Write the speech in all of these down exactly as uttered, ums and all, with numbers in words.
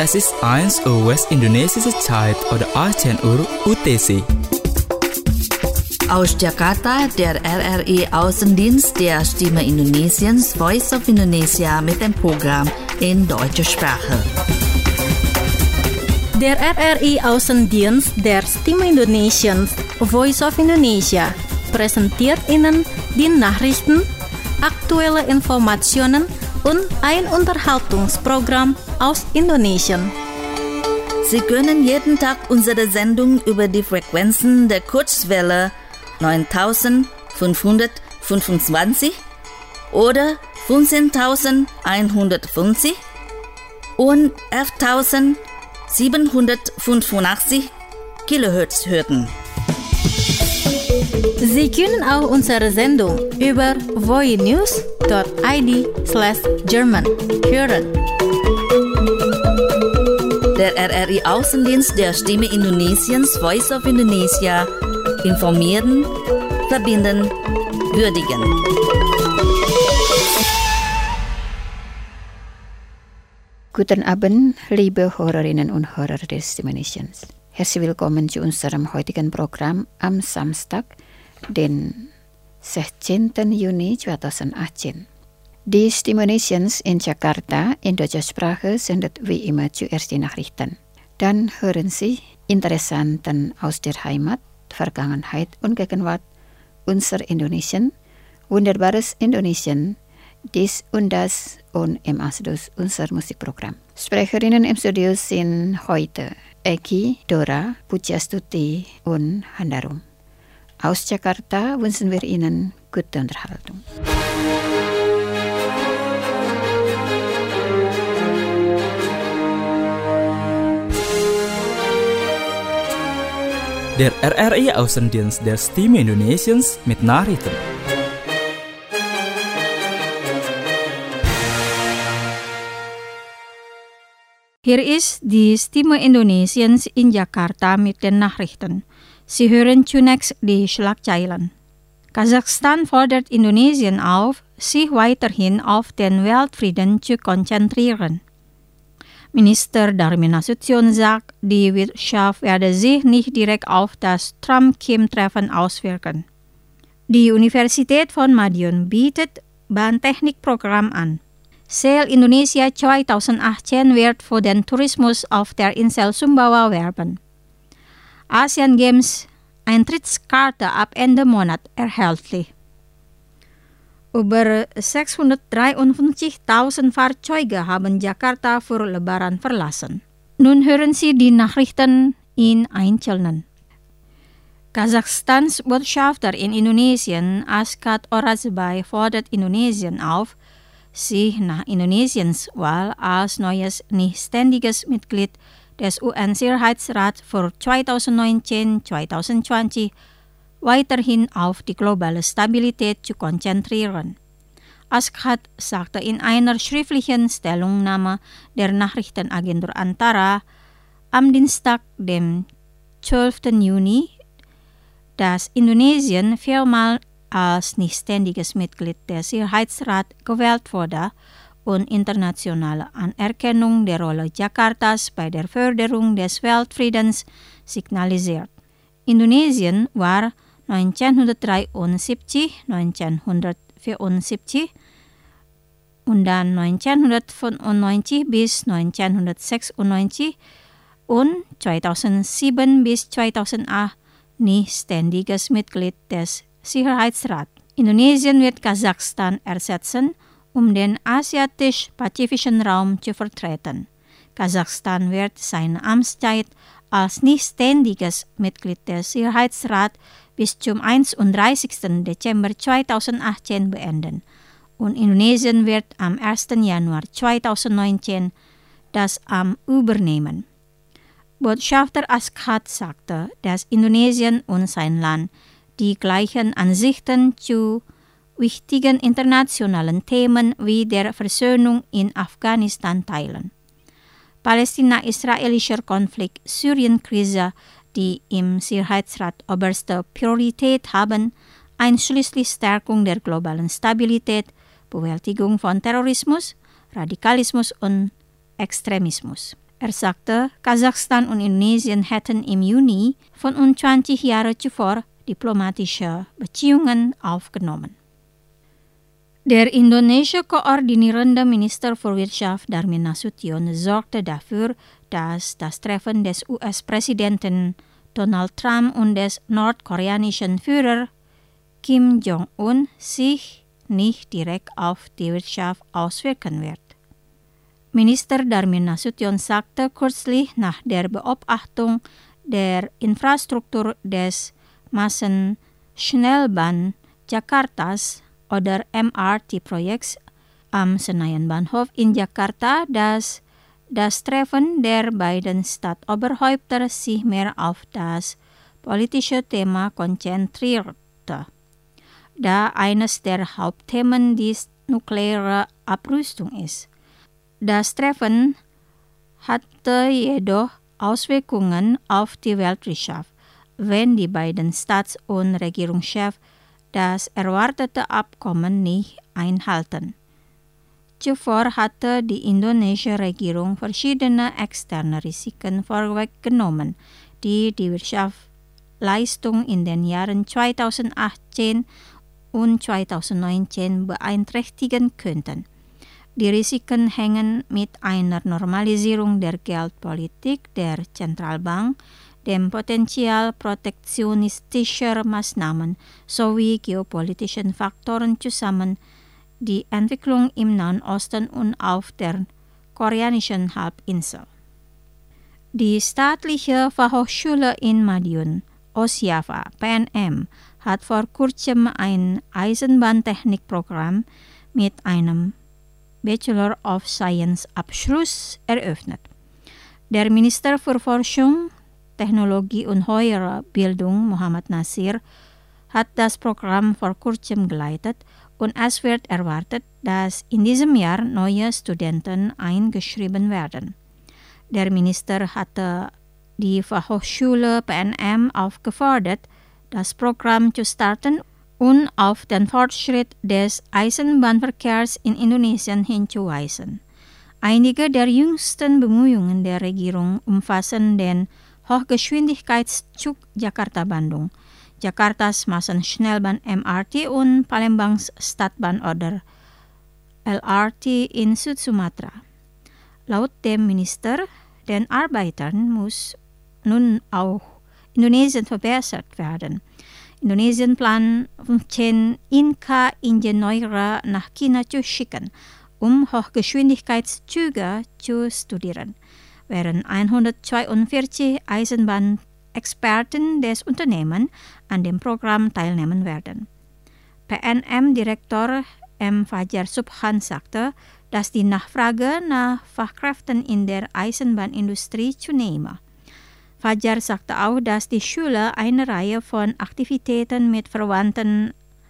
Es ist eins Uhr westindonesische Zeit oder achtzehn Uhr U T C. Aus Jakarta, der R R I-Außendienst der Stimme Indonesiens Voice of Indonesia mit dem Programm in deutscher Sprache. Der R R I-Außendienst der Stimme Indonesiens Voice of Indonesia präsentiert Ihnen die Nachrichten, aktuelle Informationen und ein Unterhaltungsprogramm aus Indonesien. Sie können jeden Tag unsere Sendung über die Frequenzen der Kurzwelle neuntausendfünfhundertfünfundzwanzig oder fünfzehntausendeinhundertfünfzig und elftausendsiebenhundertfünfundachtzig Kilohertz hören. Sie können auch unsere Sendung über voinews dot i d slash German hören. Der R R I-Außendienst der Stimme Indonesiens Voice of Indonesia informieren, verbinden, würdigen. Guten Abend, liebe Hörerinnen und Hörer des Stimme Indonesiens. Herzlich willkommen zu unserem heutigen Programm am Samstag, den sechzehnten Juni zweitausendachtzehn. Die Stimme Indonesiens in Jakarta in deutscher Sprache sendet wie immer zuerst die Nachrichten. Dann hören Sie Interessanten aus der Heimat, Vergangenheit und Gegenwart, unser Indonesien, wunderbares Indonesien, dies und das und im Anschluss unser Musikprogramm. Sprecherinnen im Studio sind heute Eki, Dora, Pujastuti und Handarum. Aus Jakarta wünschen wir Ihnen gute Unterhaltung. Der R R I-Außendienst der Stimme Indonesiens mit Nachrichten. Hier ist die Stimme Indonesiens in Jakarta mit den Nachrichten. Sie hören zunächst die Schlagzeilen. Kasachstan fordert Indonesien auf, sich weiterhin auf den Weltfrieden zu konzentrieren. Minister Darmin Nasution sagt, die Wirtschaft werde sich nicht direkt auf das Trump-Kim-Treffen auswirken. Die Universität von Madiun bietet Bahntechnikprogramm an. Sail Indonesia zweitausendachtzehn wird für den Tourismus auf der Insel Sumbawa werben. Asian Games Eintrittskarte ab Ende Monat erhältlich. Über sechshundertdreiundfünfzigtausend Fahrzeuge haben Jakarta für Lebaran verlassen. Nun hören Sie die Nachrichten in Einzelnen. Kasachstans Botschafter in Indonesien, Askat Orazbay, fordert Indonesien auf, sich nach Indonesiens Wahl als neues nicht-ständiges Mitglied des U N-Sicherheitsrats für zweitausendneunzehn bis zweitausendzwanzig weiterhin auf die globale Stabilität zu konzentrieren. Askat sagte in einer schriftlichen Stellungnahme der Nachrichtenagentur Antara am Dienstag, dem zwölften Juni, dass Indonesien viermal als nicht-ständiges Mitglied des Sicherheitsrats gewählt wurde und internationale Anerkennung der Rolle Jakartas bei der Förderung des Weltfriedens signalisiert. Indonesien war neunzehnhundertdreiundsiebzig, neunzehnhundertvierundsiebzig und dann neunzehnhundertfünfundneunzig bis neunzehnhundertsechsundneunzig und zweitausendsieben bis zweitausendacht nicht ständiges Mitglied des Sicherheitsrats. Indonesien wird Kasachstan ersetzen, um den asiatisch-pazifischen Raum zu vertreten. Kasachstan wird seine Amtszeit als nicht-ständiges Mitglied des Sicherheitsrats bis zum einunddreißigsten Dezember zweitausendachtzehn beenden und Indonesien wird am ersten Januar zweitausendneunzehn das Amt übernehmen. Botschafter Askat sagte, dass Indonesien und sein Land die gleichen Ansichten zu wichtigen internationalen Themen wie der Versöhnung in Afghanistan teilen. Palästina-israelischer Konflikt, Syrien-Krise, die im Sicherheitsrat oberste Priorität haben, einschließlich Stärkung der globalen Stabilität, Bewältigung von Terrorismus, Radikalismus und Extremismus. Er sagte, Kasachstan und Indonesien hätten im Juni von uns zwanzig Jahre zuvor diplomatische Beziehungen aufgenommen. Der indonesische koordinierende Minister für Wirtschaft Darmin Nasution sorgte dafür, dass das Treffen des U S-Präsidenten Donald Trump und des nordkoreanischen Führers Kim Jong-un sich nicht direkt auf die Wirtschaft auswirken wird. Minister Darmin Nasution sagte kürzlich nach der Beobachtung der Infrastruktur des Massenschnellbahn Jakartas oder M R T-Projekts am Senayan Bahnhof in Jakarta, dass das Treffen der beiden Staatsoberhäupter sich mehr auf das politische Thema konzentrierte, da eines der Hauptthemen die nukleare Abrüstung ist. Das Treffen hatte jedoch Auswirkungen auf die Weltwirtschaft, wenn die beiden Staats- und Regierungschefs das erwartete Abkommen nicht einhalten. Zuvor hatte die indonesische Regierung verschiedene externe Risiken vorweggenommen, die die Wirtschaftsleistung in den Jahren zweitausendachtzehn und zweitausendneunzehn beeinträchtigen könnten. Die Risiken hängen mit einer Normalisierung der Geldpolitik der Zentralbank, dem Potenzial protektionistischer Maßnahmen sowie geopolitischen Faktoren zusammen, die Entwicklung im Nahen Osten und auf der koreanischen Halbinsel. Die staatliche Fachhochschule in Madiun, OSYAFA, P N M, hat vor kurzem ein Eisenbahntechnikprogramm mit einem Bachelor of Science Abschluss eröffnet. Der Minister für Forschung, Technologie und höhere Bildung, Muhammad Nasir, hat das Programm vor kurzem geleitet und es wird erwartet, dass in diesem Jahr neue Studenten eingeschrieben werden. Der Minister hatte die Fachhochschule P N M aufgefordert, das Programm zu starten und auf den Fortschritt des Eisenbahnverkehrs in Indonesien hinzuweisen. Einige der jüngsten Bemühungen der Regierung umfassen den Hochgeschwindigkeitszug Jakarta-Bandung, Jakartas Massenschnellbahn M R T und Palembang's Stadtbahn oder L R T in Süd-Sumatra. Laut dem Minister, den Arbeitern muss nun auch Indonesien verbessert werden. Indonesien plant fünfzehn Inka-Ingenieure nach China zu schicken, um Hochgeschwindigkeitszüge zu studieren, während hundertzweiundvierzig Eisenbahnexperten des Unternehmens an dem Programm teilnehmen werden. P N M-Direktor M. Fajar Subhan sagte, dass die Nachfrage nach Fachkräften in der Eisenbahnindustrie zunehme. Fajar sagte auch, dass die Schule eine Reihe von Aktivitäten mit verwandten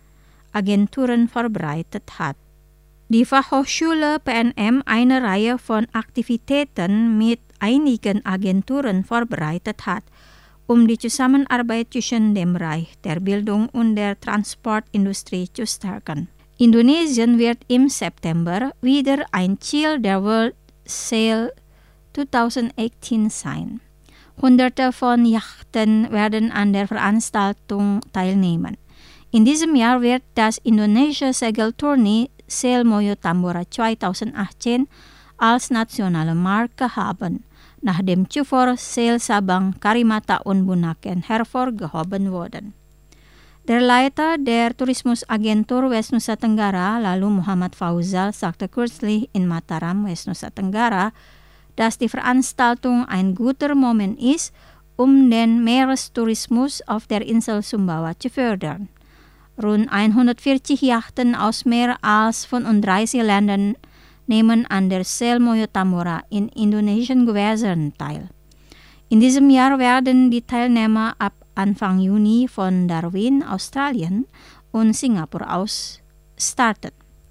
Agenturen vorbereitet hat. Die Fachhochschule P N M eine Reihe von Aktivitäten mit einigen Agenturen vorbereitet hat, um die Zusammenarbeit zwischen dem Bereich der Bildung und der Transportindustrie zu stärken. Indonesien wird im September wieder ein Ziel der World Sail zweitausendachtzehn sein. Hunderte von Yachten werden an der Veranstaltung teilnehmen. In diesem Jahr wird das indonesische Segeltournee Sail Moyo Tambora zweitausendachtzehn als nationale Marke haben, nachdem zuvor Sail Sabang, Karimata und Bunaken hervorgehoben wurden. Der Leiter der Tourismusagentur West Nusa Tenggara, lalu Muhammad Fauzal, sagte kürzlich in Mataram, West Nusa Tenggara, dass die Veranstaltung ein guter Moment ist, um den Meerestourismus auf der Insel Sumbawa zu fördern. Rund hundertvierzig Yachten aus mehr als fünfunddreißig Ländern nehmen an der Sail Moyo Tambora in indonesischen Gewässern teil. In diesem Jahr werden die Teilnehmer ab Anfang Juni von Darwin, Australien und Singapur aus starten.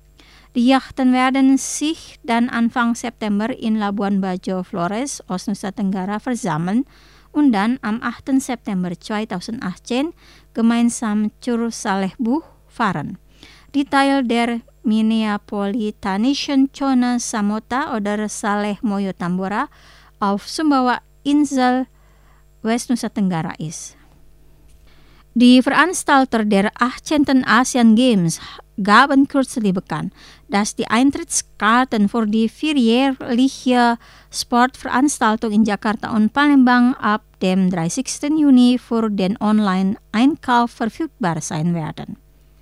Die Yachten werden sich dann Anfang September in Labuan Bajo, Flores, Nusa Tenggara versammeln und dann am achten September zweitausendachtzehn gemeinsam zur Salehbuh fahren. Die Teil der Minneapolitanischen Zone Samota oder Saleh Moyo Tambora auf Sumbawa Insel, West Nusa Tenggara ist. Die Veranstalter der achtzehnten Asian Games gaben kürzlich bekannt, dass die Eintrittskarten für die vierjährliche Sportveranstaltung in Jakarta und Palembang ab dem dreißigsten Juni für den Online-Einkauf verfügbar sein werden.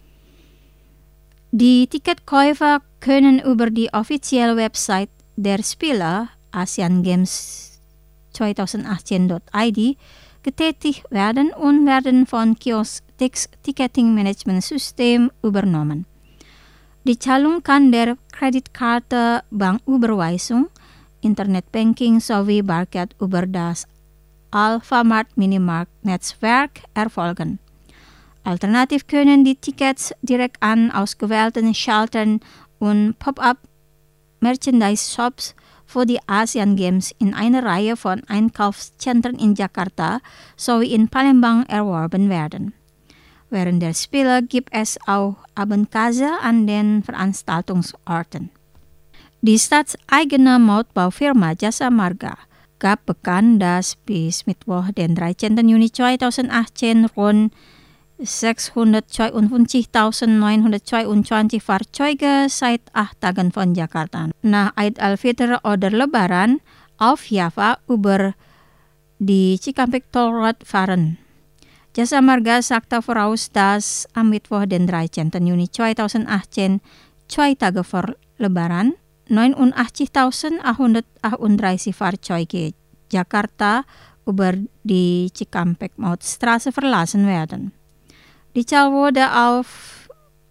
Die Ticketkäufer können über die offizielle Website der Spieler asian games zwanzig achtzehn Punkt I D getätigt werden und werden von Kiosk Ticketing Management System übernommen. Die Zahlung kann der Kreditkarte, Banküberweisung, Internetbanking sowie Bargeld über das Alfamart Minimarkt Netzwerk erfolgen. Alternativ können die Tickets direkt an ausgewählten Schaltern und Pop-up-Merchandise-Shops für die Asian Games in einer Reihe von Einkaufszentren in Jakarta sowie in Palembang erworben werden. Während der Spiele gibt es auch Abendkasse an den Veranstaltungsorten. Die staatseigene Mautbaufirma Jasa Marga gab bekannt, dass bis Mittwoch, den dreizehnten Juni zweitausendachtzehn, rund sechshundertzweiundfünfzigtausendneunhundertzweiundzwanzig Fahrzeuge seit acht Tagen von Jakarta nach Eid al-Fitr oder Lebaran auf Java über die Cikampek Toll Road fahren. Jasa Marga sagte voraus, dass am Mittwoch, den dreizehnten Juni zweitausendachtzehn, zwei Tage vor Lebaran, neunundachtzigtausendachthundertachtunddreißig Fahrzeuge Jakarta über die Cikampek-Mautstraße verlassen werden. Die Zahl wurde auf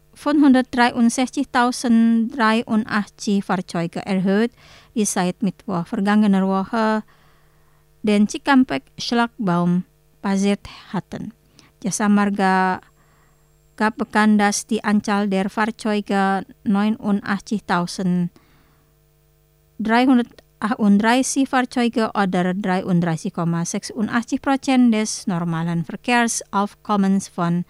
fünfhundertdreiundsechzigtausenddreiundachtzig Fahrzeuge erhöht, die seit Mittwoch vergangener Woche den Cikampek-Schlagbaum passiert hatten. Jasa Marga gab bekannt, dass die Anzahl der Fahrzeuge neunundachtzigtausenddreihundertachtunddreißig Fahrzeuge oder dreiunddreißig Komma sechsundachtzig Prozent des normalen Verkehrsaufkommens von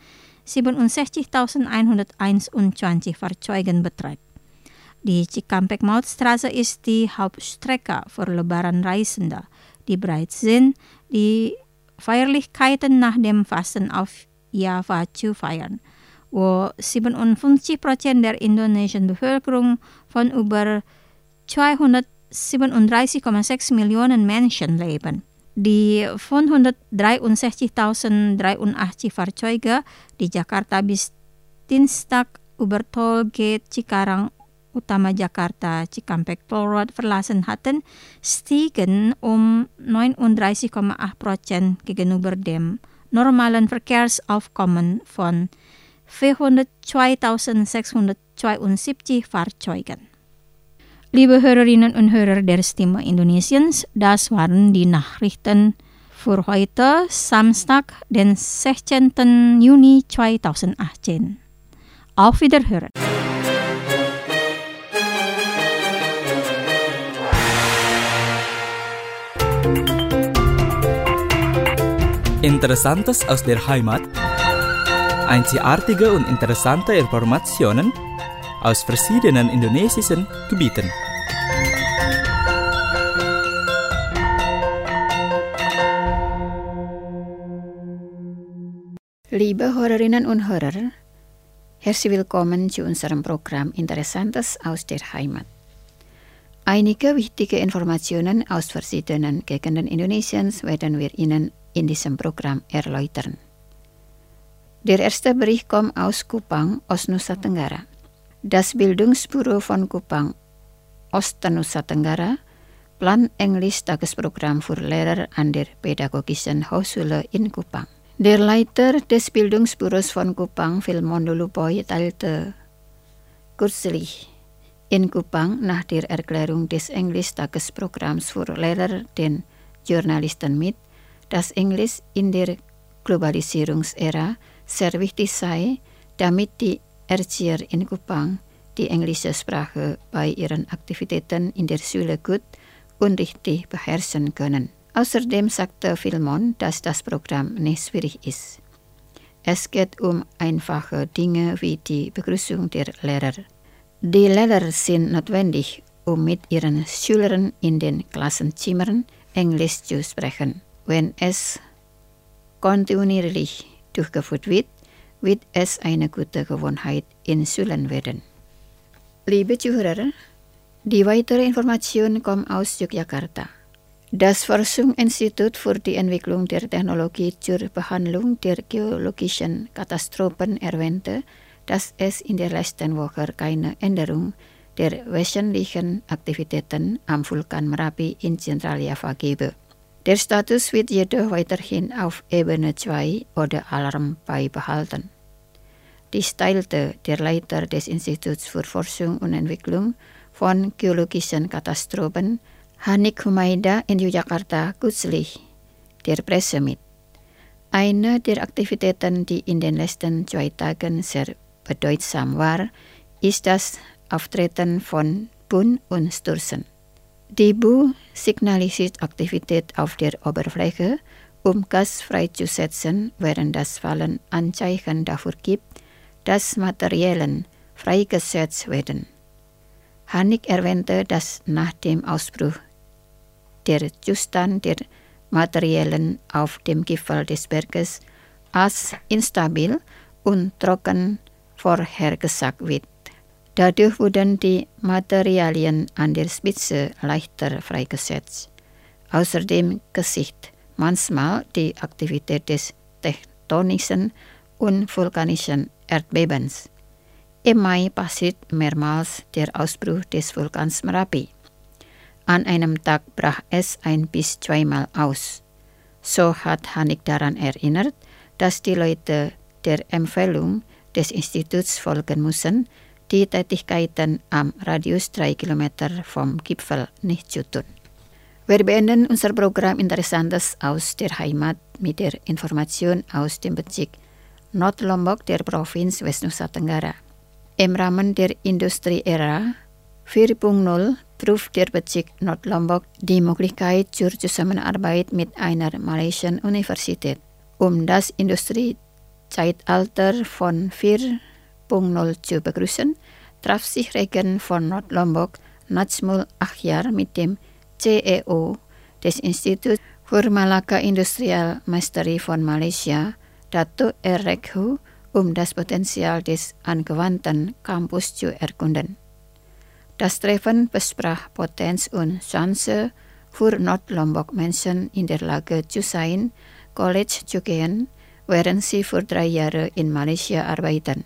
siebenundsechzigtausendeinhunderteinundzwanzig Fahrzeugen beträgt. Die Cikampek-Mautstraße ist die Hauptstrecke für Lebaran-Reisende, die bereit sind, die Feierlichkeiten nach dem Fasten auf Java zu feiern, wo siebenundfünfzig Prozent der indonesischen Bevölkerung von über zweihundertsiebenunddreißig Komma sechs Millionen Menschen leben. Die fünfhundertdreiundsechzigtausenddreiundachtzig Fahrzeuge, die Jakarta bis Dienstag über Tollgate Cikarang Utama Jakarta Cikampek Toll Road verlassen hatten, stiegen um neununddreißig Komma acht Prozent gegenüber dem normalen Verkehrsaufkommen von vierhundertzweitausendsechshundertzweiundsiebzig Fahrzeugen. Liebe Hörerinnen und Hörer der Stimme Indonesiens, das waren die Nachrichten für heute, Samstag, den sechzehnten Juni zweitausendachtzehn. Auf Wiederhören. Interessantes aus der Heimat, einzigartige und interessante Informationen aus verschiedenen indonesischen Gebieten. Liebe Hörerinnen und Hörer, herzlich willkommen zu unserem Programm Interessantes aus der Heimat. Einige wichtige Informationen aus verschiedenen Gegenden Indonesiens werden wir Ihnen in diesem Programm erläutern. Der erste Bericht kommt aus Kupang, Ost-Nusa Tenggara. Das Bildungsbüro von Kupang, Ost-Nusa Tenggara, plant Englisch-Tagesprogramm für Lehrer an der Pädagogischen Hochschule in Kupang. Der Leiter des Bildungsbüros von Kupang, Filmon Lulupoy, teilte kürzlich in Kupang nach der Erklärung des Englisch-Tagesprogramms für Lehrer den Journalisten mit, dass Englisch in der Globalisierungsära sehr wichtig sei, damit die Erzieher in Kupang die englische Sprache bei ihren Aktivitäten in der Schule gut und richtig beherrschen können. Außerdem sagte Filmon, dass das Programm nicht schwierig ist. Es geht um einfache Dinge wie die Begrüßung der Lehrer. Die Lehrer sind notwendig, um mit ihren Schülern in den Klassenzimmern Englisch zu sprechen, wenn es kontinuierlich durchgeführt wird, wird es eine gute Gewohnheit in Schulen werden. Liebe Zuhörer, die weitere Information kommt aus Yogyakarta. Das Forschungsinstitut für die Entwicklung der Technologie zur Behandlung der geologischen Katastrophen erwähnte, dass es in der letzten Woche keine Änderung der wöchentlichen Aktivitäten am Vulkan Merapi in Zentraljava gebe. Der Status wird jedoch weiterhin auf Ebene zwei oder Alarm beibehalten. Dies teilte der Leiter des Instituts für Forschung und Entwicklung von geologischen Katastrophen, Hanik Humaida in Yogyakarta kürzlich der Presse mit. Eine der Aktivitäten, die in den letzten zwei Tagen sehr bedeutsam war, ist das Auftreten von Bun und Stürzen. Die Bu signalisiert Aktivität auf der Oberfläche, um Gas freizusetzen, während das Fallen Anzeichen dafür gibt, dass Materialien freigesetzt werden. Hanik erwähnte, dass nach dem Ausbruch der Zustand der Materialien auf dem Gipfel des Berges als instabil und trocken vorhergesagt wird. Dadurch wurden die Materialien an der Spitze leichter freigesetzt. Außerdem geschieht manchmal die Aktivität des tektonischen und vulkanischen Erdbebens. Im Mai passiert mehrmals der Ausbruch des Vulkans Merapi. An einem Tag brach es ein bis zweimal aus. So hat Hanik daran erinnert, dass die Leute der Empfehlung des Instituts folgen müssen, die Tätigkeiten am Radius drei Kilometer vom Gipfel nicht zu tun. Wir beenden unser Programm Interessantes aus der Heimat mit der Information aus dem Bezirk Nordlombok der Provinz West Nusa Tenggara. Im Rahmen der Industrie-Ära vier Punkt null prüft der Bezirk Nordlombok die Möglichkeit zur Zusammenarbeit mit einer malaysischen Universität. Um das Industriezeitalter von vier Punkt null zu begrüßen, traf sich Regen von Nordlombok Najmul Akhyar mit dem C E O des Instituts für Malaka Industrial Mastery von Malaysia, Dato R. Rekhu, um das Potenzial des angewandten Campus zu erkunden. Das Treffen besprach Potenz und Chance für Nordlombok-Menschen in der Lage zu sein, College zu gehen, während sie für drei Jahre in Malaysia arbeiten.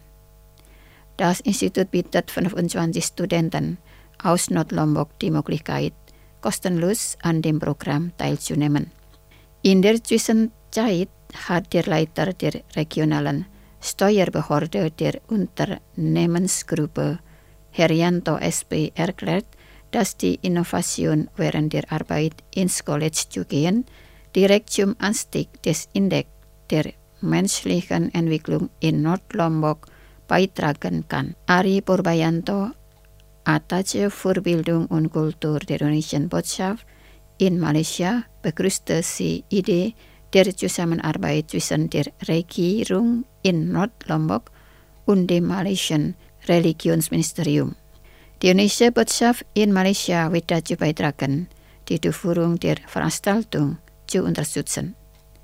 Das Institut bietet fünfundzwanzig Studenten aus Nordlombok die Möglichkeit, kostenlos an dem Programm teilzunehmen. In der Zwischenzeit hat der Leiter der regionalen Steuerbehörde der Unternehmensgruppe Herianto S P erklärt, dass die Innovation während der Arbeit ins College zu gehen direkt zum Anstieg des Index der menschlichen Entwicklung in Nordlombok beitragen kann. Ari Purbayanto, Attaché für Bildung und Kultur der Indonesischen Botschaft in Malaysia, begrüßte die Idee der Zusammenarbeit zwischen der Regierung in Nordlombok und dem malaysischen Religionsministerium. Die indonesische Botschaft in Malaysia wird dazu beitragen, die Durchführung der Veranstaltung zu unterstützen.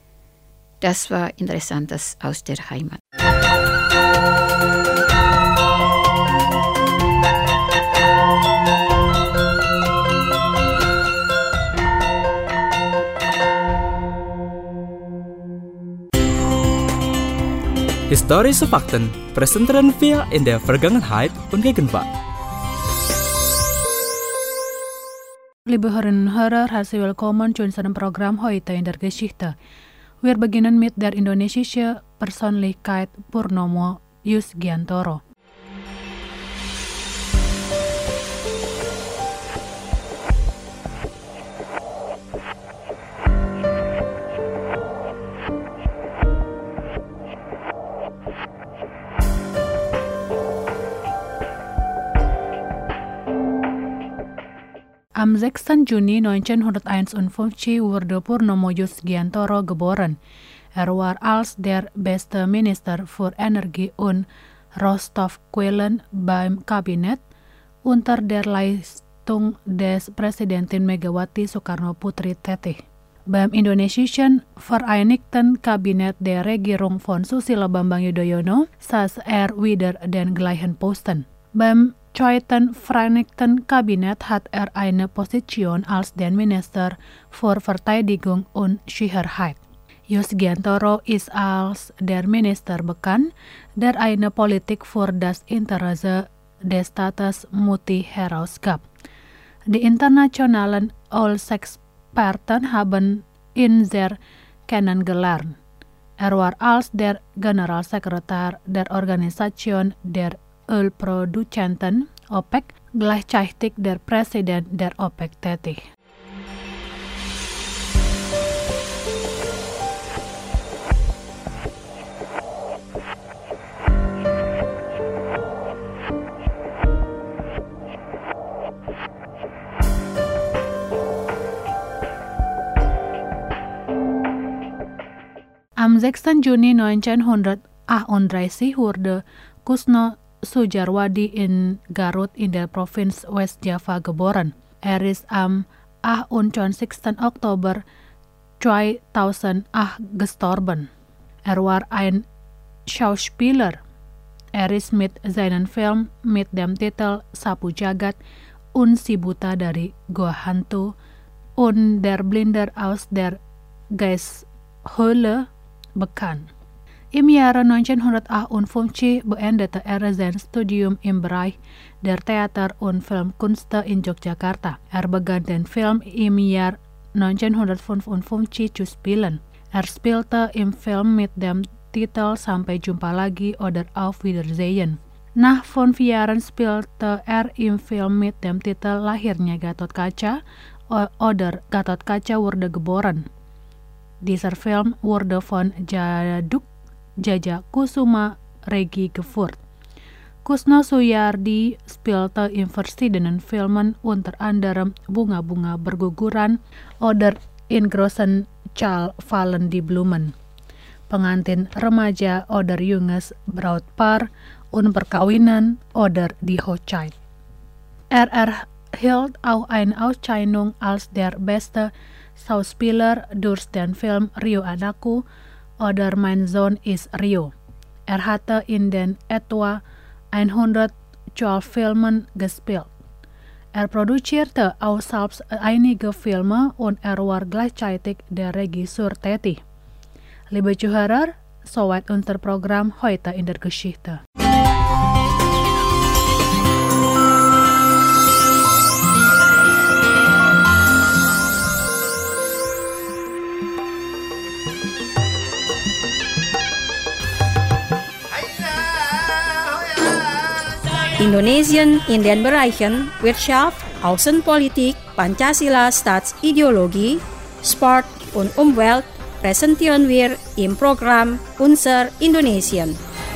Das war Interessantes aus der Heimat. Historische Fakten präsentieren wir in der Vergangenheit und Gegenwart. Liebe Hörerinnen und Hörer, herzlich willkommen zu unserem Programm heute in der Geschichte. Wir beginnen mit der indonesische Persönlichkeit Purnomo Yusgiantoro. Am sechsten Juni neunzehnhunderteinundfünfzig wurde Purnomo Yusgiantoro geboren. Er war als der beste Minister für Energie und Rohstoffquellen beim Kabinett unter der Leitung des Presidentin Megawati Soekarno Putri Tetih. Beim Indonesischen Vereinigten Kabinet der Regierung von Susilo Bambang Yudhoyono saß er wieder den gleichen Posten. Beim Zweiten Vereinigten Kabinett hat er eine Position als den Minister für Verteidigung und Sicherheit. Yusgiantoro ist als der Minister bekannt, der eine Politik für das Interesse des Staates Muti herausgab. Die internationalen Ölexperten haben ihn sehr kennengelernt. Er war als der Generalsekretär der Organisation der Ölproduzenten OPEC gleichzeitig der Präsident der OPEC tätig. Am sechsten Juni neunzehnhundertachtunddreißig wurde Kusno Sujarwadi in Garut in der Provinz West Java geboren. Er ist am achtundzwanzigsten Oktober zweitausendacht gestorben. Er war ein Schauspieler. Er ist mit seinem Film mit dem Titel Sapu Jagat und Si Buta dari Gua Hantu und Der Blinder aus der Geisthöhle bekannt. Im Jahre neunzehnhundertachtundfünfzig beendete er sein Studium im Bereich der Theater- und Filmkunst in Yogyakarta. Er begann den Film im Jahr neunzehnhundertfünfundfünfzig zu spielen. Er spielte im Film mit dem Titel Sampai Jumpa Lagi oder Auf Wiedersehen. Nach fünf Jahren spielte er im Film mit dem Titel Lahirnya Gatot Kaca oder Gatot Kaca wurde geboren. Dieser Film wurde von Jaduk Jaja Kusuma Regi geführt. Kusno Suyardi spielte in verschiedenen Filmen, unter anderem Bunga-Bunga Berguguran oder In großen Zahl fallen die Blumen, Pengantin Remaja oder Junges Brautpaar und Perkawinan oder Die Hochzeit. Er erhielt auch eine Auszeichnung als der beste Schauspieler durch den Film Rio Anakku oder Mein Sohn ist Rio. Er hatte in den etwa hundertzwölf Filmen gespielt. Er produzierte auch selbst einige Filme und er war gleichzeitig der Regisseur tätig. Liebe Zuhörer, soweit unser Programm heute in der Geschichte. Indonesien in den Bereichen Wirtschaft, Außenpolitik, Pancasila Staatsideologie, Sport und Umwelt präsentieren wir im Programm Unser Indonesien.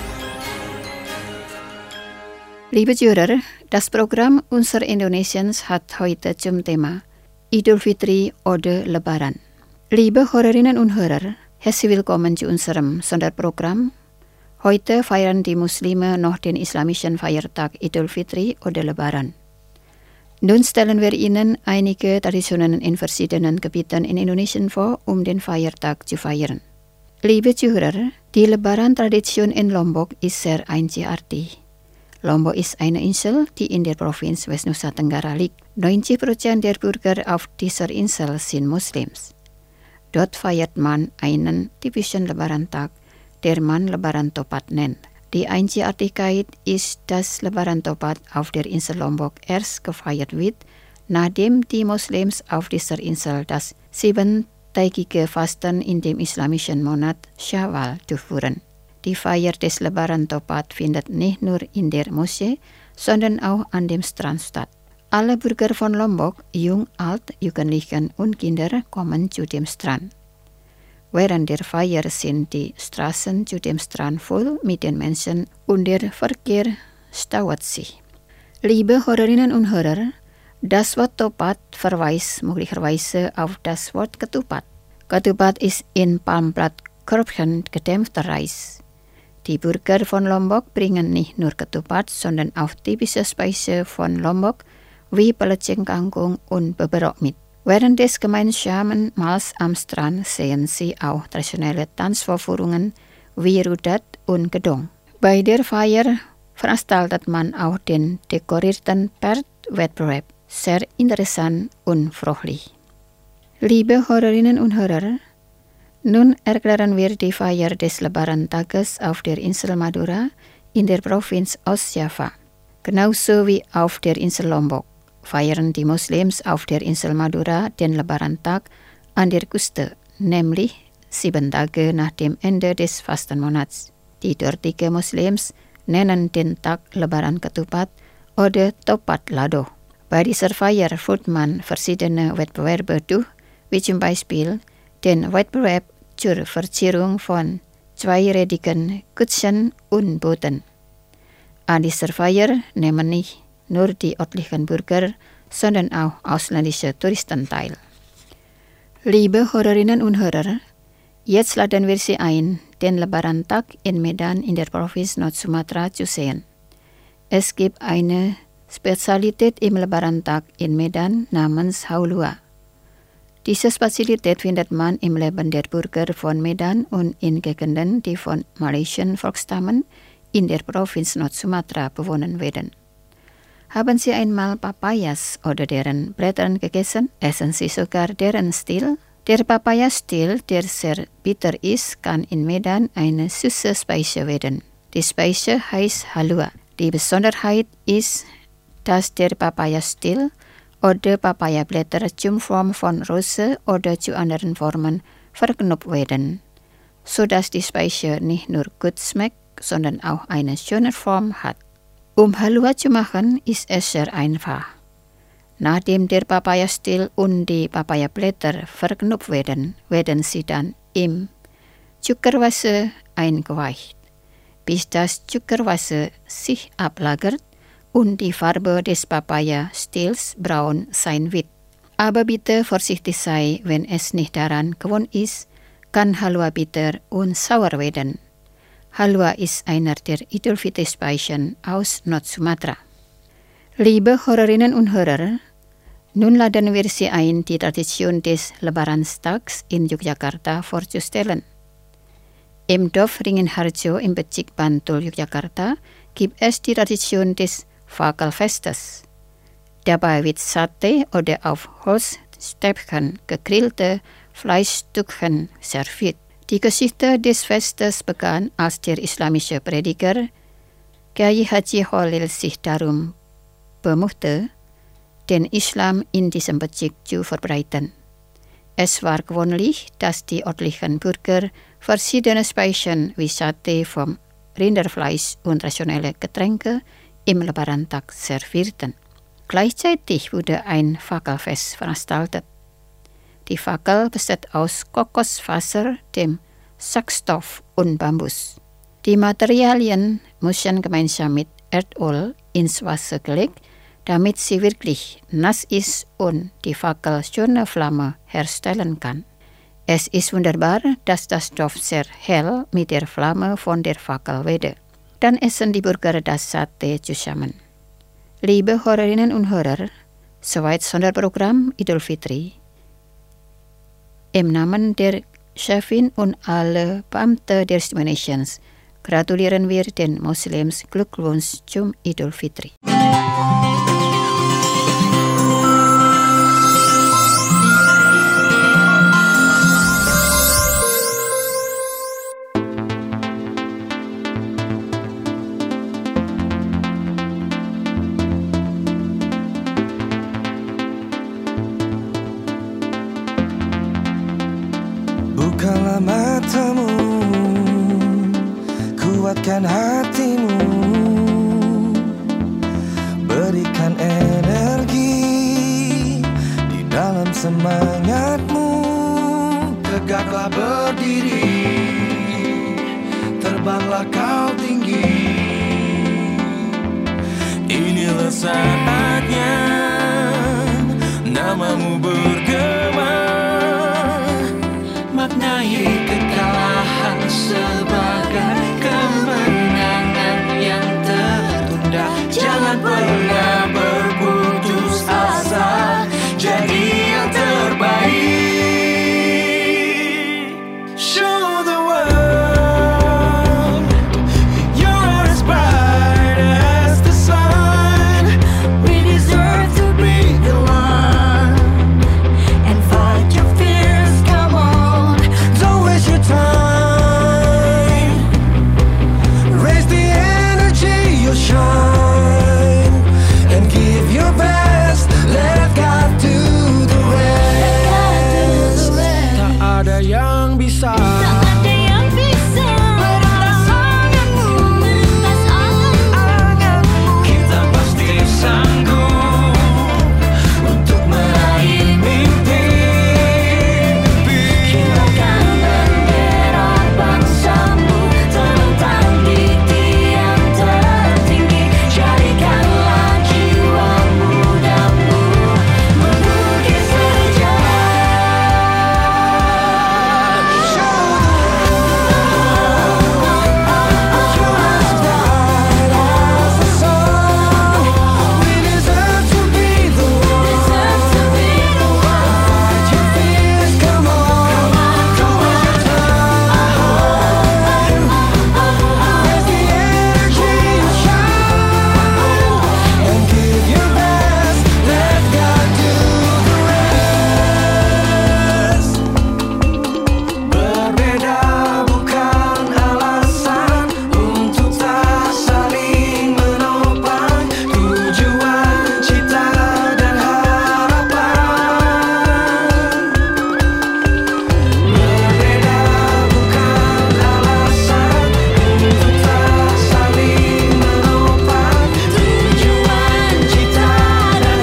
Liebe Zuhörer, das Programm Unser Indonesiens hat heute zum Thema Idul Fitri oder Lebaran. Liebe Hörerinnen und Hörer, herzlich willkommen zu unserem Sonderprogramm. Heute feiern die Muslime noch den islamischen Feiertag Idul Fitri oder Lebaran. Nun stellen wir Ihnen einige Traditionen in verschiedenen Gebieten in Indonesien vor, um den Feiertag zu feiern. Liebe Zuhörer, die Lebaran-Tradition in Lombok ist sehr einzigartig. Lombok ist eine Insel, die in der Provinz West Nusa Tenggara liegt. neunzig Prozent der Bürger auf dieser Insel sind Muslims. Dort feiert man einen typischen Lebaran-Tag, der man Lebaran Topat nennt. Die Einzigartigkeit ist, dass Lebaran Topat auf der Insel Lombok erst gefeiert wird, nachdem die Muslims auf dieser Insel das siebentägige Fasten in dem islamischen Monat Syawal durchführen. Die Feier des Lebaran Topat findet nicht nur in der Moschee, sondern auch an dem Strand statt. Alle Bürger von Lombok, jung, alt, Jugendliche und Kinder kommen zu dem Strand. Während der Feier sind die Straßen zu dem Strand voll mit den Menschen und der Verkehr staut sich. Liebe Hörerinnen und Hörer, das Wort Topat verweist möglicherweise auf das Wort Ketupat. Ketupat ist in Palmblattkörbchen gedämpfter Reis. Die Bürger von Lombok bringen nicht nur Ketupat, sondern auch typische Speise von Lombok, wie Pelecing Kangkung und Beberok mit. Während des Gemeinsamen Mahls am Strand sehen Sie auch traditionelle Tanzvorführungen wie Rudat und Gedong. Bei der Feier veranstaltet man auch den dekorierten Pferdwettbewerb. Sehr interessant und fröhlich. Liebe Hörerinnen und Hörer, nun erklären wir die Feier des Lebaran-Tages auf der Insel Madura in der Provinz Ostjava. Genauso wie auf der Insel Lombok feiern die Muslims auf der Insel Madura den Lebaran-Tag an der Küste, nämlich sieben Tage nach dem Ende des Fastenmonats. Die dortigen Muslims nennen den Tag Lebaran Ketupat oder Topat Lado. Bei dieser Feier führt man verschiedene Wettbewerbe durch, wie zum Beispiel den Wettbewerb zur Verzierung von zweirädigen Kutschen und Booten. An dieser Feier nehmen nicht nur die örtlichen Bürger, sondern auch ausländische Touristen teil. Liebe Hörerinnen und Hörer, jetzt laden wir Sie ein, den Lebaran-Tag in Medan in der Provinz Nord-Sumatra zu sehen. Es gibt eine Spezialität im Lebaran-Tag in Medan namens Haulua. Diese Spezialität findet man im Leben der Bürger von Medan und in Gegenden, die von malaysischen Volksstammen in der Provinz Nord-Sumatra bewohnt werden. Haben Sie einmal Papayas oder deren Blätter gegessen? Essen Sie sogar deren Stiel? Der Papaya-Stiel, der sehr bitter ist, kann in Medan eine süße Speise werden. Die Speise heißt Halua. Die Besonderheit ist, dass der Papaya-Stiel oder Papaya-Blätter zum Form von Rose oder zu anderen Formen verknüpft werden, sodass die Speise nicht nur gut schmeckt, sondern auch eine schöne Form hat. Um Halua zu machen, ist es sehr einfach. Nachdem der Papaya-Stiel und die Papaya-Blätter verknüpft werden, werden sie dann im Zuckerwasser eingeweicht, bis das Zuckerwasser sich ablagert und die Farbe des Papaya-Stiels braun sein wird. Aber bitte vorsichtig sein, wenn es nicht daran gewohnt ist, kann Halua bitter und sauer werden. Halua ist einer der Idul-Fitri-Speisen aus Nord-Sumatra. Liebe Hörerinnen und Hörer, nun laden wir Sie ein, die Tradition des Lebaranstags in Yogyakarta vorzustellen. Im Dorf Ringenharjo im Bezirk Bantul, Yogyakarta, gibt es die Tradition des Fackelfestes. Dabei wird Sate oder auf Holzstäbchen gegrillte Fleischstückchen serviert. Die Geschichte des Festes begann, als der islamische Prediger Kiai Haji Khalil sich darum bemühte, den Islam in diesem Bezirk zu verbreiten. Es war gewöhnlich, dass die örtlichen Bürger verschiedene Speisen wie Sate vom Rinderfleisch und rationelle Getränke im Lebarantag servierten. Gleichzeitig wurde ein Fackelfest veranstaltet. Die Fackel besteht aus Kokosfaser, dem Sackstoff und Bambus. Die Materialien müssen gemeinsam mit Erdöl ins Wasser gelegt, damit sie wirklich nass ist und die Fackel schöne Flamme herstellen kann. Es ist wunderbar, dass das Stoff sehr hell mit der Flamme von der Fackel wird. Dann essen die Bürger das Sate zusammen. Liebe Hörerinnen und Hörer, soweit Sonderprogramm Idul Fitri. Im Namen der Chefin und alle Beamte der Stimme Nations gratulieren wir den Muslims Glückwunsch zum Idul Fitri. Bukalah matamu, kuatkan hatimu, berikan energi di dalam semangatmu. Tegaklah berdiri, terbanglah kau tinggi. Inilah saatnya namamu bergema, maknai kekalahan sebagai kemenangan yang tertunda. Jangan pernah berputus yang bisa. Tak ada yang bisa merentas anganmu, merentas anganmu. Kita pasti sanggup untuk meraih mimpi. Kibarkan bendera bangsamu, terbentang di tiang tertinggi. Jadikanlah jiwa mudamu mengukir sejarah. We deserve to be the one. Deserve to be the one. Your fears, come on. Come on, time. Where's the energy to shine? And give your best. Let God do the rest. Berbeda bukan alasan untuk tak saling menopang tujuan, cita dan harapan. Berbeda bukan alasan untuk tak saling menopang tujuan, cita dan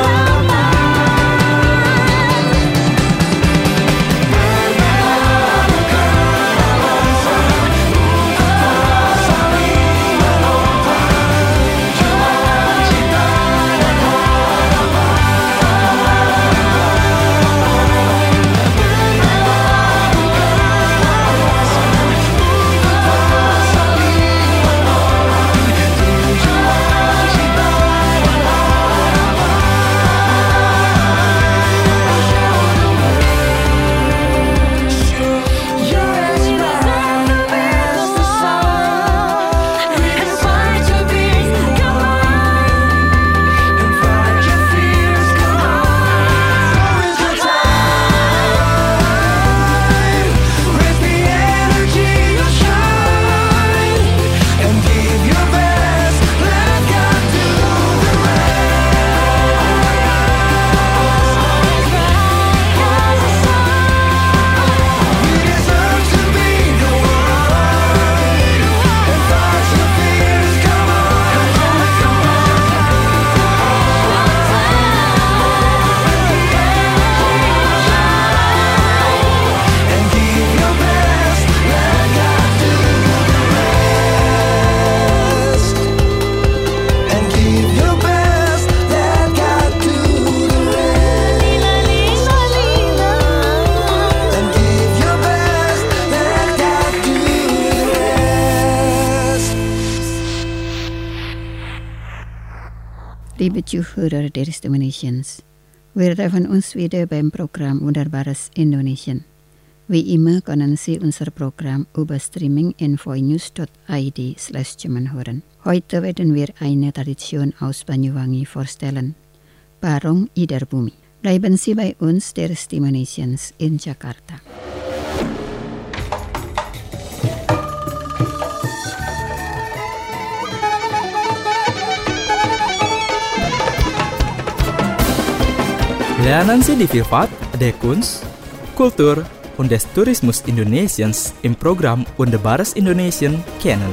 You're as bright as the sun. And fight your fears, come on. And fight your fears, come on. Now is the time. Raise the energy to shine. And give your best. Let God do the rest. We deserve to be the one. And fight your fears, come on. And give your best. Let God do the rest. And give your best. Let God do the rest. And give your best. Let God do the rest. Liebe Zuhörer der Stimme Nations, wir treffen uns wieder beim Programm Wunderbares Indonesien. Wie immer können Sie unser Programm über streaming in voinews dot i d slash German hören. Heute werden wir eine Tradition aus Banyuwangi vorstellen, Barong Ida Bumi. Bleiben Sie bei uns, der Stimme Nations in Jakarta. Lernen Sie die Vielfalt der Kunst, Kultur und des Tourismus Indonesiens im Programm Wunderbares Indonesien kennen.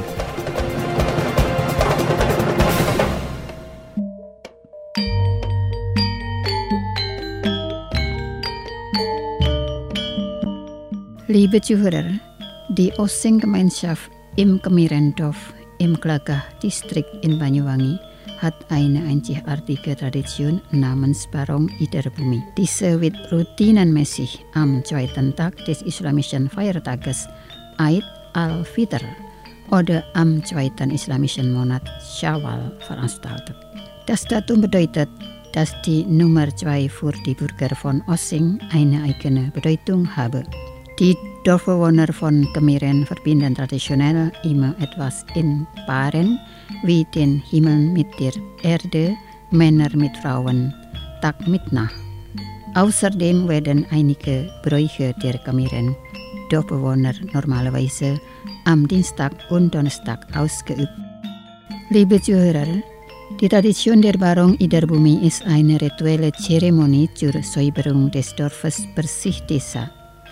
Liebe Zuhörer, die Osing-Gemeinschaft im Kemirendorf im Glagah Distrikt in Banyuwangi hat eine einzigartige Tradition namens Barong Ida Bumi. Diese wird routinenmäßig am zweiten Tag des islamischen Feiertages Eid al-Fitr oder am zweiten islamischen Monat Syawal veranstaltet. Das Datum bedeutet, dass die Nummer zwei für die Bürger von Osing eine eigene Bedeutung habe. Die Dorfbewohner von Kemiren verbinden traditionell immer etwas in Paaren, wie den Himmel mit der Erde, Männer mit Frauen, Tag mit Nacht. Außerdem werden einige Bräuche der Kemiren Dorfbewohner normalerweise am Dienstag und Donnerstag ausgeübt. Liebe Zuhörer, die Tradition der Barong Ida Bumi ist eine rituelle Zeremonie zur Säuberung des Dorfes Bersih Desa.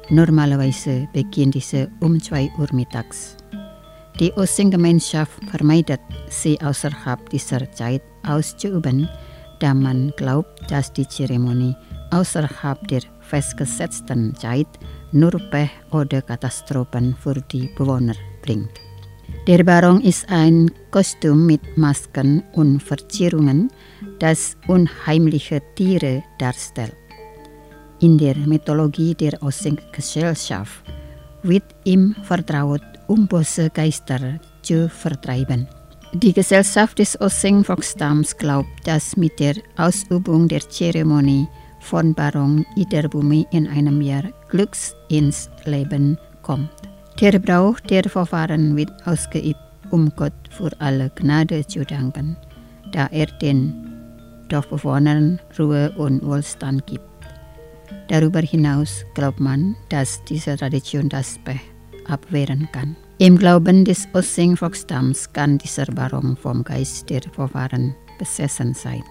Normalerweise beginnt diese um zwei Uhr mittags. Die Osing-Gemeinschaft vermeidet, sie außerhalb dieser Zeit auszuüben, da man glaubt, dass die Zeremonie außerhalb der festgesetzten Zeit nur Pech oder Katastrophen für die Bewohner bringt. Der Barong ist ein Kostüm mit Masken und Verzierungen, das unheimliche Tiere darstellt. In der Mythologie der Osing-Gesellschaft wird ihm vertraut, um böse Geister zu vertreiben. Die Gesellschaft des Osing-Volksstamms glaubt, dass mit der Ausübung der Zeremonie von Barong Iddarbumi in einem Jahr Glück ins Leben kommt. Der Brauch der Vorfahren wird ausgeübt, um Gott für alle Gnade zu danken, da er den Dorfbewohnern Ruhe und Wohlstand gibt. Darüber hinaus glaubt man, dass diese Tradition das Pech abwehren kann. Im Glauben des Osing-Volksstamms kann dieser Barong vom Geist der Vorfahren besessen sein.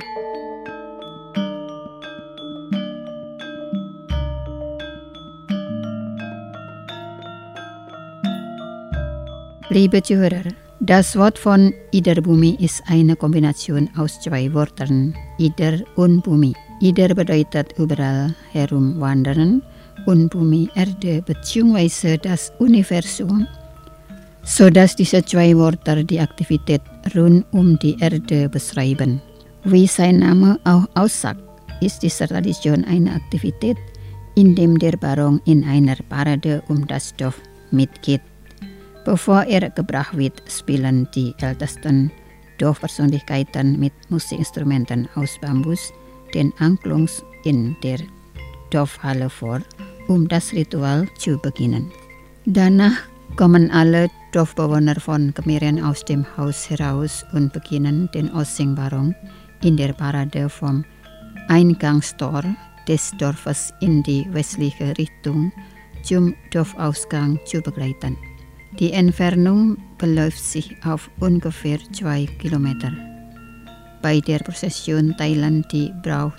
Liebe Zuhörer, das Wort von Iddarbumi ist eine Kombination aus zwei Wörtern, Iddar und Bumi. Iddar bedeutet überall herumwandern und Bumi Erde bzw. das Universum, sodass diese zwei Wörter die Aktivität rund um die Erde beschreiben. Wie sein Name auch aussagt, ist diese Tradition eine Aktivität, in der der Barong in einer Parade um das Dorf mitgeht. Bevor er gebracht wird, spielen die ältesten Dorfpersönlichkeiten mit Musikinstrumenten aus Bambus den Anklungs in der Dorfhalle vor, um das Ritual zu beginnen. Danach kommen alle Dorfbewohner von Kemirian aus dem Haus heraus und beginnen den Osing-Barong in der Parade vom Eingangstor des Dorfes in die westliche Richtung zum Dorfausgang zu begleiten. Die Entfernung beläuft sich auf ungefähr zwei Kilometer. Bei der Prozession teilen die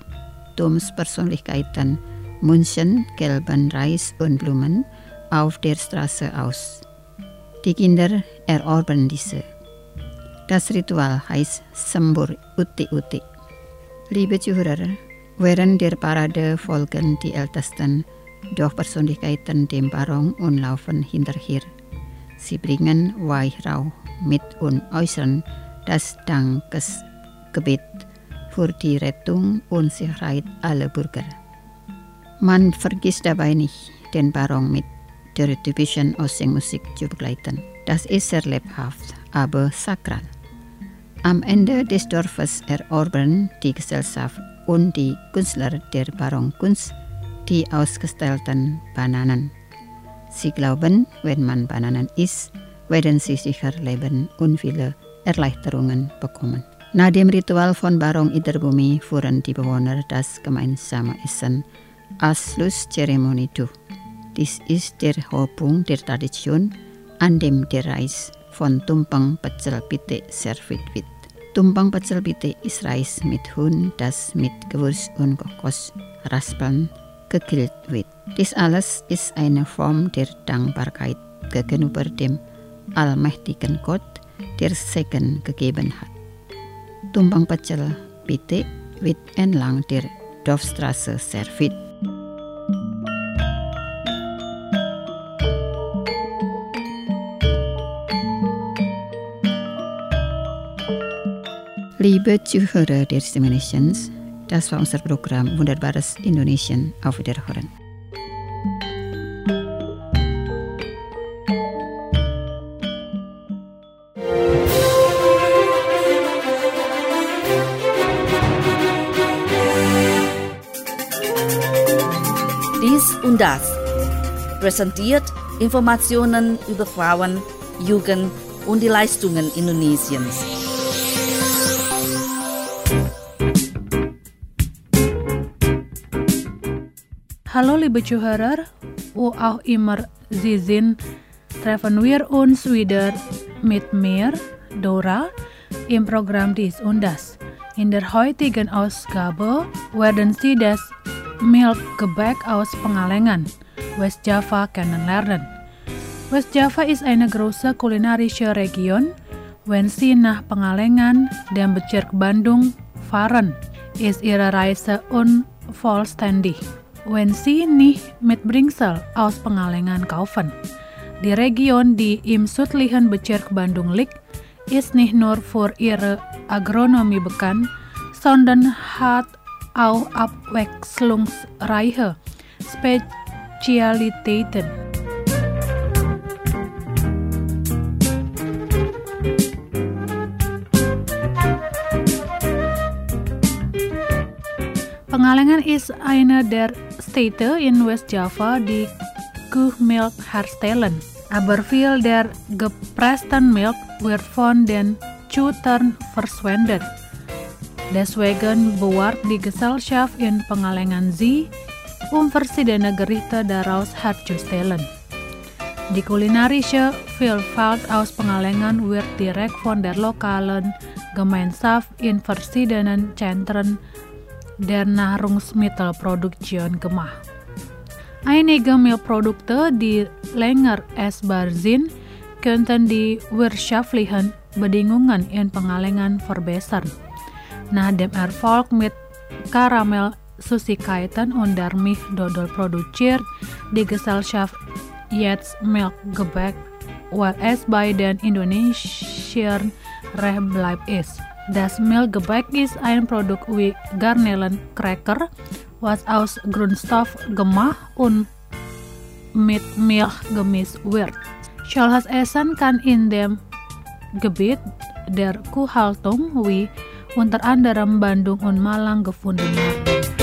Brauchtumspersönlichkeiten Münzen, gelben Reis und Blumen auf der Straße aus. Die Kinder erobern diese. Das Ritual heißt Sambur Uti Uti. Liebe Zuhörer, während der Parade folgen die ältesten Dorfpersönlichkeiten dem Barong und laufen hinterher. Sie bringen Weihrauch mit und äußern das Dankesgebet für die Rettung und Sicherheit aller Bürger. Man vergisst dabei nicht, den Barong mit der typischen Osing-Musik zu begleiten. Das ist sehr lebhaft, aber sakral. Am Ende des Dorfes erobern die Gesellschaft und die Künstler der Barong-Kunst die ausgestellten Bananen. Sie glauben, wenn man Bananen isst, werden sie sicher leben und viele Erleichterungen bekommen. Nach dem Ritual von Barong Iddarbumi führen die Bewohner das gemeinsame Essen als Schlusszeremonie durch. Dies ist der Höhepunkt der Tradition, an dem der Reis von Tumpeng Pecel Pite serviert wird. Tumpeng Pecel Pite ist Reis mit Huhn, das mit Gewürz und Kokosraspeln gegrillt wird. Dies alles ist eine Form der Dankbarkeit gegenüber dem allmächtigen Gott, der Segen gegeben hat. Tumpeng Pecel Pite wird entlang der Dorfstraße serviert. Liebe Zuhörer der Stimme Nations, das war unser Programm Wunderbares Indonesien. Auf Wiederhören. Dies und das. Präsentiert Informationen über Frauen, Jugend und die Leistungen Indonesiens. Hallo liebe Zuhörer, och auch immer Sie sind, treffen wir uns wieder mit mir, Dora, im Programm Dies und Das. In der heutigen Ausgabe werden Sie das Milchgebäck aus Pengalengan West Java kennenlernen. West Java ist eine große kulinarische Region, wenn Sie nach Pengalengan, dem Bezirk Bandung, fahren, ist Ihre Reise unvollständig, wenn Sie nicht Mitbringsel aus Pengalengan kaufen. Die Region, die im südlichen Bezirk Bandung liegt, ist nicht nur für ihre Agronomie bekannt, sondern hat auch abwechslungsreiche Spezialitäten. Pengalengan ist eine der Städte in West Java, die Kuhmilch herstellen. Aber viel der gepressten Milch wird von den Kühen verschwendet. Deswegen bewahrt die Gesellschaft in Pengalengan sie, um verschiedene Gerichte daraus herzustellen. Die kulinarische Vielfalt aus Pengalengan wird direkt von der lokalen Gemeinschaft in verschiedenen Zentren der Nahrungsmittelproduktion gemacht. Einige Milchprodukte, die länger essbar sind, könnten die wirtschaftlichen Bedingungen in Pengalengan verbessern. Nach dem Erfolg mit Karamell-Süßigkeiten und der Milchdodol produziert die Gesellschaft jetzt Milchgebäck, weil es bei den Indonesiern recht bleibt ist. Das Milchgebäck ist ein Produkt wie Garnelencracker, was aus Grundstoff gemacht und mit Milch gemischt wird. Solches Essen kann in dem Gebiet der Kuhhaltung wie unter anderem Bandung und Malang gefunden werden.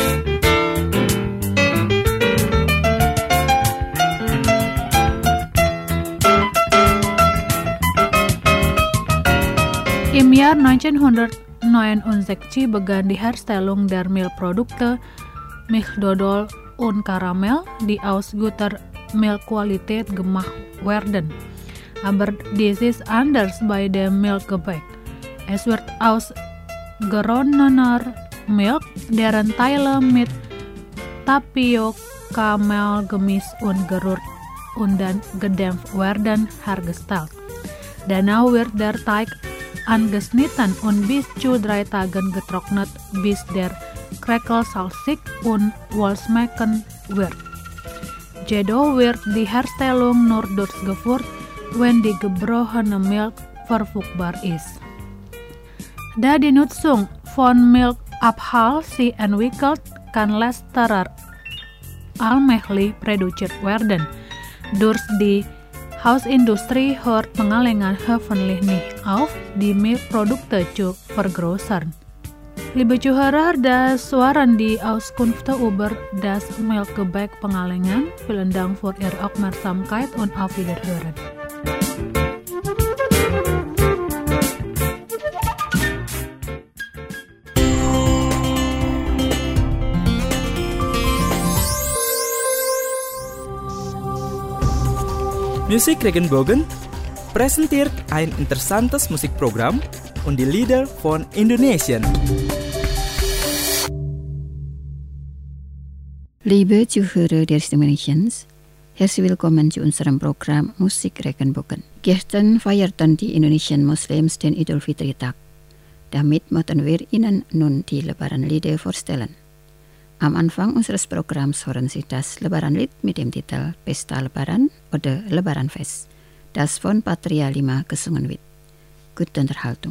Im Jahr neunzehnhundertneunundsechzig begann die Herstellung der Milchprodukte Milchdodol und Karamell, die aus guter Milchqualität gemacht werden. Aber dies ist anders bei dem Milchgebäck. Es wird aus geronnener Milch, deren Teile mit Tapioca-Mehl gemischt und gerührt und dann gedämpft werden, hergestellt. Danach wird der Teig angeschnitten und bis zu drei Tagen getrocknet, bis der Kräkel salzig und wohlschmeckend wird. Jedoch wird die Herstellung nur durchgeführt, wenn die gebrochene Milch verfügbar ist. Da die Nutzung von Milchabfall sich entwickelt, kann letzterer allmählich reduziert werden. Durch die Hausindustrie hört Pengalengan hoffentlich nicht auf, die Milchprodukte zu vergrößern. Liebe Zuhörer, das waren die Auskünfte über das Milchgebäck Pengalengan. Vielen Dank für Ihre Aufmerksamkeit und auf Wiederhören. Musik Regenbogen präsentiert ein interessantes Musikprogramm und die Lieder von Indonesien. Liebe Zuhörer der Indonesians, herzlich willkommen zu unserem Programm Musik Regenbogen. Gestern feierten die Indonesian Muslims den Idul Fitri-Tag. Damit möchten wir Ihnen nun die Lebaran-Lieder vorstellen. Am Anfang unseres Programms hören Sie das Lebaran-Lied mit dem Titel Pesta Lebaran oder Lebaranfest, das von Patria lima gesungen wird. Gute Unterhaltung.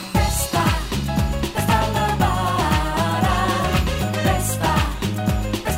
Pesta, pesta lebaran, pesta,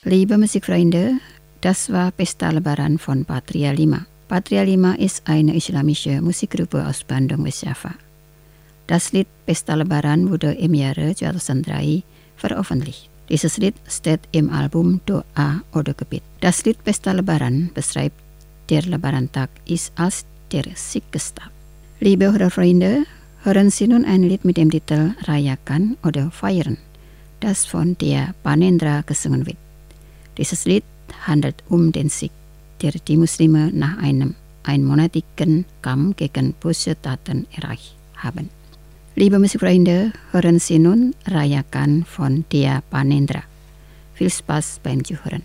Liebe Musikfreunde, das war Pesta Lebaran von Patria lima. Patria lima ist eine islamische Musikgruppe aus Bandung, Westjava. Das Lied Pesta Lebaran wurde im Jahre zweitausenddrei veröffentlicht. Dieses Lied steht im Album Doa oder Gebet. Das Lied Pesta Lebaran beschreibt der Lebarantag ist als der Siegestag. Liebe Hörerfreunde, hören Sie nun ein Lied mit dem Titel Rayakan oder Feiern, das von der Panendra gesungen wird. Dieses Lied handelt um den Sieg, der die Muslime nach einem einmonatigen Kampf gegen böse Taten erreicht haben. Liebe Musikfreunde, hören Sie nun Rayakan von der Panendra. Viel Spaß beim Zuhören.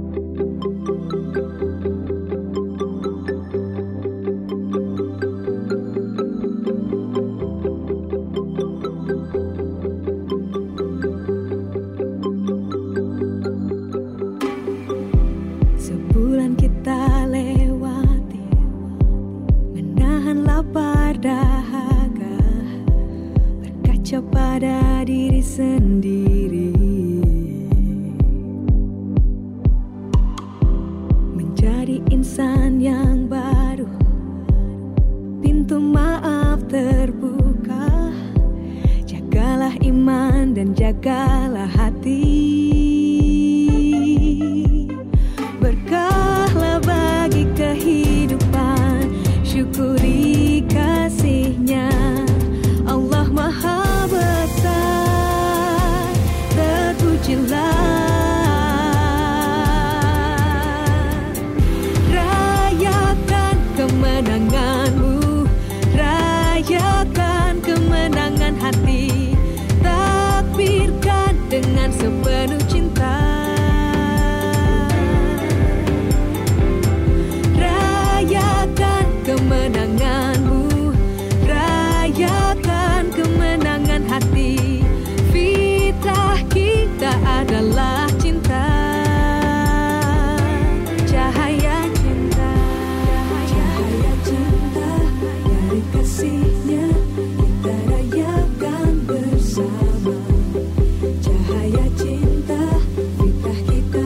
Sebulan kita lewati, menahan lapar dahaga, berkaca pada diri sendiri, menjadi insan yang baru, pintu maaf terbuka, jagalah iman dan jagalah hati. Berkahlah bagi kehidupan, syukuri kasih-Nya. Allah Maha Besar, terpujilah. Rayakan kemenanganmu, rayakan kemenangan hati, takbirkan dengan sepenuh cinta. Kemenanganmu, rayakan kemenangan hati, fitrah kita adalah cinta, cahaya cinta, cahaya cinta dari kasih-Nya kita rayakan bersama, cahaya cinta fitrah kita.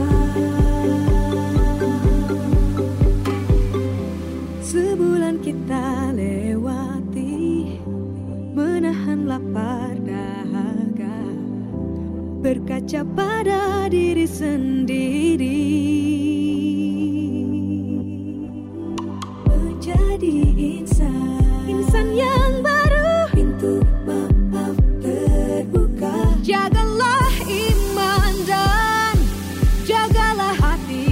Sebulan kita lewati, menahan lapar dahaga, berkaca pada diri sendiri, menjadi insan, insan yang baru, pintu maaf terbuka, jagalah iman dan jagalah hati.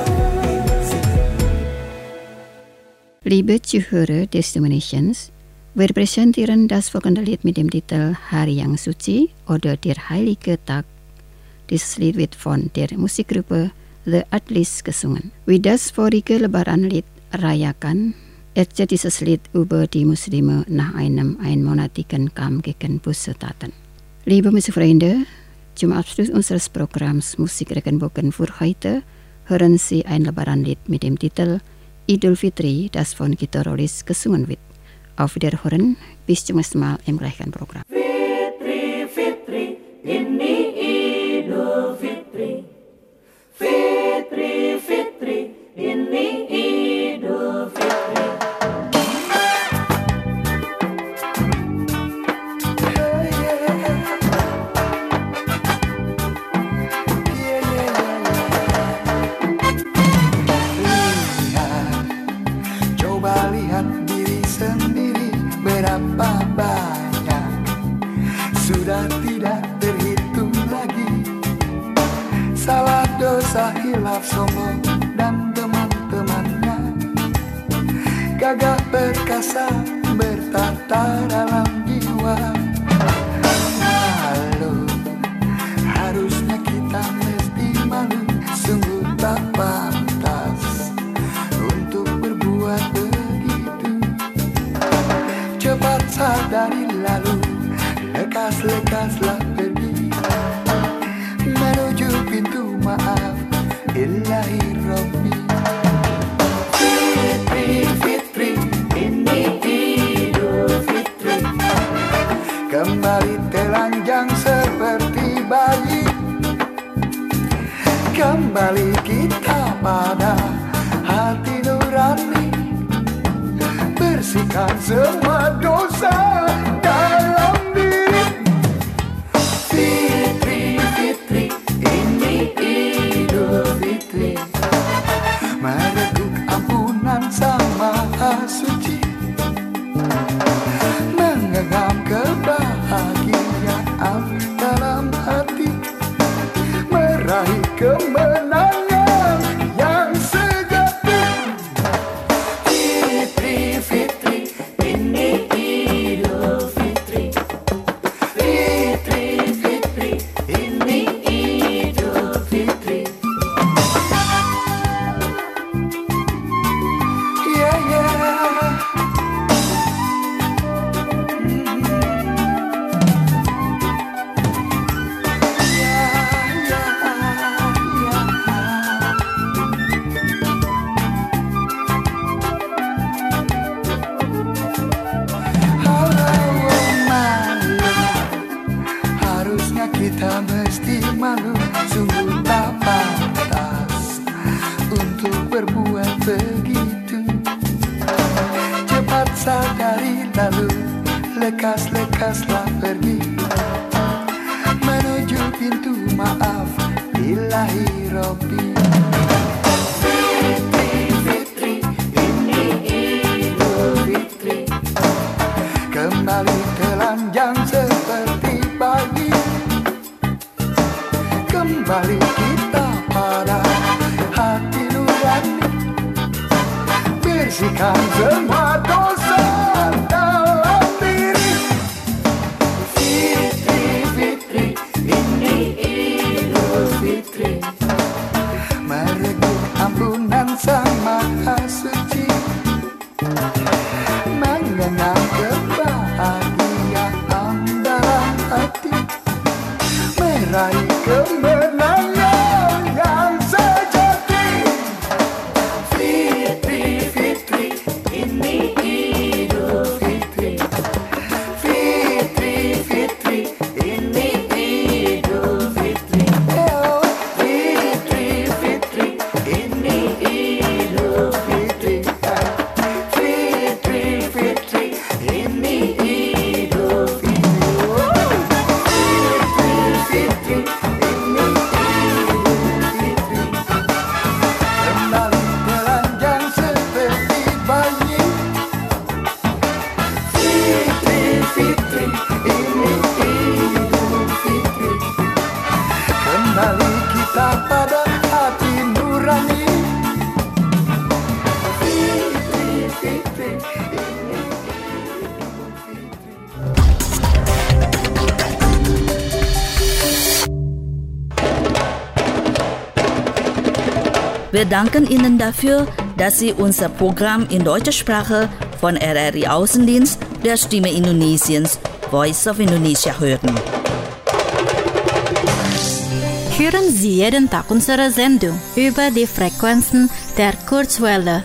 Liebe Zuhörer des Dominations, Wir presentieren das folgende Lied mit dem Titel Hari yang Suci oder Der Heilige Tag. Dieses Lied wird von der Musikgruppe The Atlas gesungen. Wie das vorige Lebaranlied Rayakan erzählt dieses Lied über die Muslime nach einem einmonatigen Kampf gegen böse Taten. Liebe Musikfreunde, zum Abschluss unseres Programms Musik Regenbogen für heute hören Sie ein Lebaranlied mit dem Titel Idul Fitri, das von Gitarolis gesungen wird. Auf Wiederhören, bis zum nächsten Mal im gleichen Programm. Fitri, Fitri, ini Idul Fitri. Fitri, Fitri, ini Idul Fitri. Berapa banyak sudah tidak terhitung lagi salah, dosa, hilaf, sombong dan teman-temannya, gagah perkasa bertata dalam jiwa. Malu, harusnya kita mesti malu, sungguh tak pantas untuk berbuat begitu. Cepat sadari lalu, lekas-lekaslah pergi menuju pintu maaf Ilahi Rabbi. Fitri, Fitri, ini Idul Fitri. Kembali telanjang seperti bayi, kembali kita pada hati nurani, bersihkan semua dosa dalam diri. Fitri, Fitri, ini Idul Fitri. Mereguk ampunan Sang Maha Suci, menggenggam kebahagiaan dalam hati, meraih kemenangan yang sejati. Fitri, Fitri, ini Idul Fitri. Fitri, Fitri, ini Idul Fitri. Yeah, yeah. Mm-hmm. Yeah, yeah, yeah. Halo malu, harusnya kita mesti malu, sungguh tak pantas untuk berbuat begitu. Cepat sadari lalu, lekas-lekaslah pergi menuju pintu maaf Ilahi Rabbi. Fitri, Fitri, ini Idul Fitri. Kembali telanjang seperti bayi, kembali kita pada hati nurani, bersihkan semua dosa dalam diri. Fitri, Fitri, ini Idul Fitri. Mereguk ampunan Sang Maha Suci, menggenggam kebahagiaan dalam hati, meraih kemenangan yang sejati. Fitri, Fitri, ini Wir danken Ihnen dafür, dass Sie unser Programm in deutscher Sprache von R R I Außendienst der Stimme Indonesiens, Voice of Indonesia hören. Hören Sie jeden Tag unsere Sendung über die Frequenzen der Kurzwelle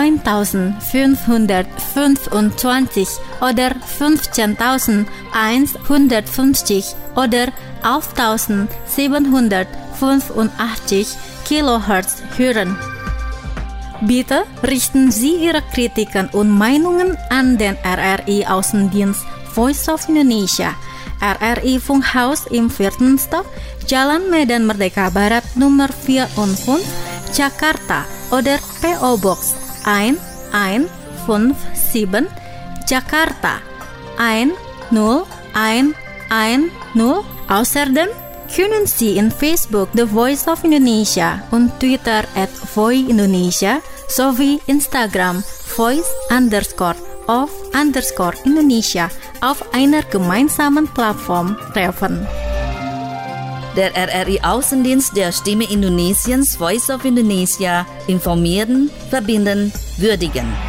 neuntausendfünfhundertfünfundzwanzig oder fünfzehntausendeinhundertfünfzig oder elftausendsiebenhundertfünfundachtzig Kilohertz hören. Bitte richten Sie Ihre Kritiken und Meinungen an den R R I Außendienst Voice of Indonesia, R R I Funkhaus im vierten Stock, Jalan Medan Merdeka Barat Nummer vierundfünfzig, Jakarta oder P O Box eins eins fünf sieben, Jakarta eins null eins eins null. Außerdem können Sie in Facebook The Voice of Indonesia und Twitter at Voi Indonesia sowie Instagram Voice underscore of underscore Indonesia auf einer gemeinsamen Plattform treffen. Der R R I Außendienst der Stimme Indonesiens, Voice of Indonesia, informieren, verbinden, würdigen.